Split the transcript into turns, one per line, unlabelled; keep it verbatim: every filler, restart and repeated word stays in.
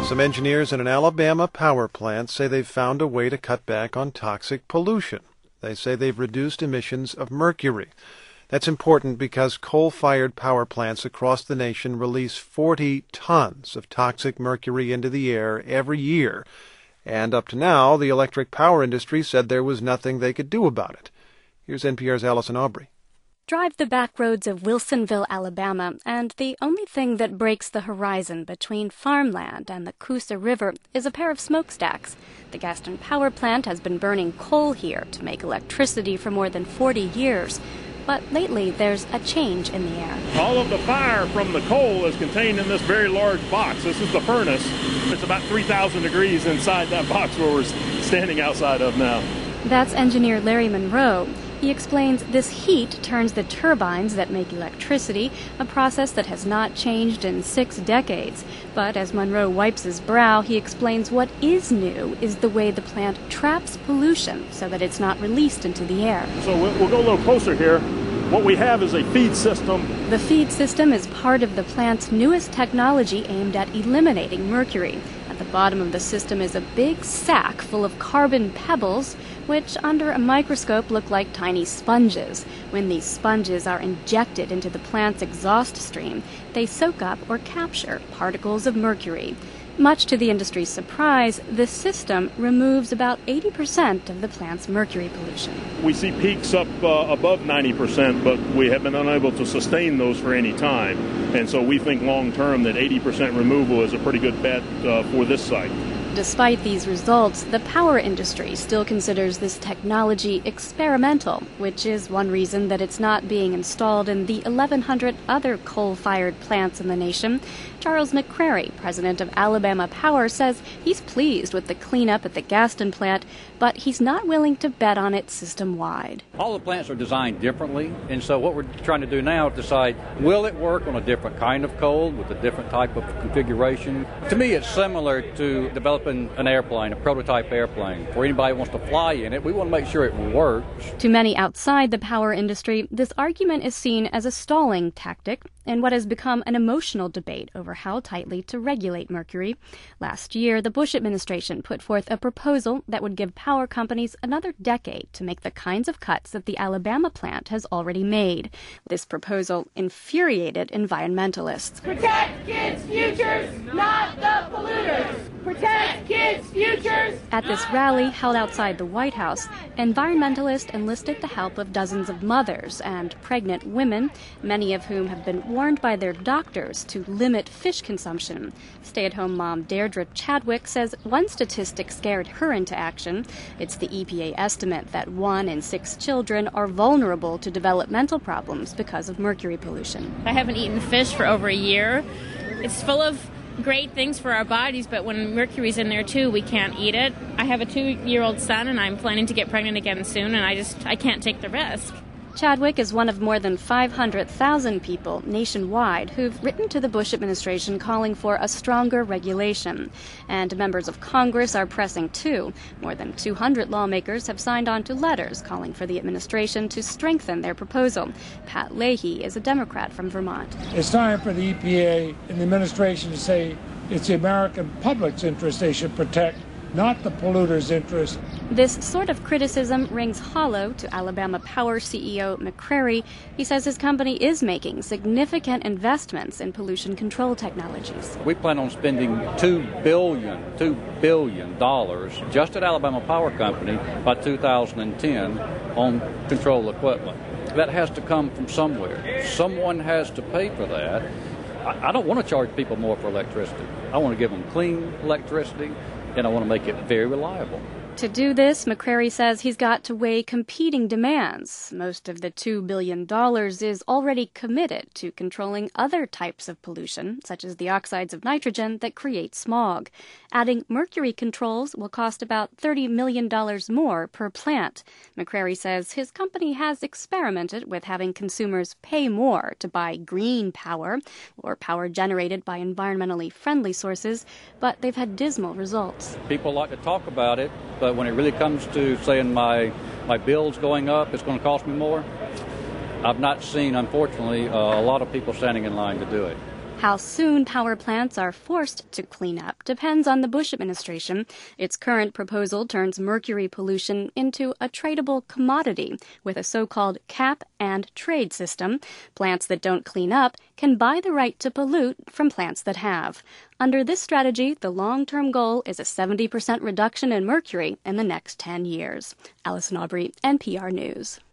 Some engineers in an Alabama power plant say they've found a way to cut back on toxic pollution. They say they've reduced emissions of mercury. That's important because coal-fired power plants across the nation release forty tons of toxic mercury into the air every year. And up to now, the electric power industry said there was nothing they could do about it. Here's N P R's Allison Aubrey.
Drive the back roads of Wilsonville, Alabama, and the only thing that breaks the horizon between farmland and the Coosa River is a pair of smokestacks. The Gaston Power Plant has been burning coal here to make electricity for more than forty years. But lately, there's a change in the air.
All of the fire from the coal is contained in this very large box. This is the furnace. It's about three thousand degrees inside that box where we're standing outside of now.
That's engineer Larry Monroe. He explains this heat turns the turbines that make electricity, a process that has not changed in six decades. But as Monroe wipes his brow, he explains what is new is the way the plant traps pollution so that it's not released into the air.
So we'll go a little closer here. What we have is a feed system.
The feed system is part of the plant's newest technology aimed at eliminating mercury. At the bottom of the system is a big sack full of carbon pebbles, which under a microscope look like tiny sponges. When these sponges are injected into the plant's exhaust stream, they soak up or capture particles of mercury. Much to the industry's surprise, this system removes about eighty percent of the plant's mercury pollution.
We see peaks up uh, above ninety percent, but we have been unable to sustain those for any time. And so we think long term that eighty percent removal is a pretty good bet uh, for this site.
Despite these results, the power industry still considers this technology experimental, which is one reason that it's not being installed in the eleven hundred other coal-fired plants in the nation. Charles McCrary, president of Alabama Power, says he's pleased with the cleanup at the Gaston plant, but he's not willing to bet on it system-wide.
All the plants are designed differently, and so what we're trying to do now is decide, will it work on a different kind of coal with a different type of configuration? To me, it's similar to developing an airplane, a prototype airplane. For anybody who wants to fly in it, we want to make sure it works.
To many outside the power industry, this argument is seen as a stalling tactic in what has become an emotional debate over how tightly to regulate mercury. Last year, the Bush administration put forth a proposal that would give power companies another decade to make the kinds of cuts that the Alabama plant has already made. This proposal infuriated environmentalists.
Protect kids' futures, not the polluters. Protect kids' futures.
At this rally held outside the White House, environmentalists enlisted the help of dozens of mothers and pregnant women, many of whom have been warned by their doctors to limit fish consumption. Stay-at-home mom Deirdre Chadwick says one statistic scared her into action. It's the E P A estimate that one in six children are vulnerable to developmental problems because of mercury pollution.
I haven't eaten fish for over a year. It's full of great things for our bodies, but when mercury's in there too, we can't eat it. I have a two-year-old son, and I'm planning to get pregnant again soon, and I just I can't take the risk.
Chadwick is one of more than five hundred thousand people nationwide who've written to the Bush administration calling for a stronger regulation. And members of Congress are pressing too. More than two hundred lawmakers have signed on to letters calling for the administration to strengthen their proposal. Pat Leahy is a Democrat from Vermont.
It's time for the E P A and the administration to say it's the American public's interest they should protect, not the polluter's interest.
This sort of criticism rings hollow to Alabama Power C E O McCrary. He says his company is making significant investments in pollution control technologies.
We plan on spending two billion dollars, two billion dollars just at Alabama Power Company by two thousand ten on control equipment. That has to come from somewhere. Someone has to pay for that. I, I don't want to charge people more for electricity. I want to give them clean electricity, and I want to make it very reliable.
To do this, McCrary says he's got to weigh competing demands. Most of the two billion dollars is already committed to controlling other types of pollution, such as the oxides of nitrogen that create smog. Adding mercury controls will cost about thirty million dollars more per plant. McCrary says his company has experimented with having consumers pay more to buy green power, or power generated by environmentally friendly sources, but they've had dismal results.
People like to talk about it, but when it really comes to saying my my bill's going up, it's going to cost me more, I've not seen, unfortunately, uh, a lot of people standing in line to do it.
How soon power plants are forced to clean up depends on the Bush administration. Its current proposal turns mercury pollution into a tradable commodity with a so-called cap and trade system. Plants that don't clean up can buy the right to pollute from plants that have. Under this strategy, the long-term goal is a seventy percent reduction in mercury in the next ten years. Allison Aubrey, N P R News.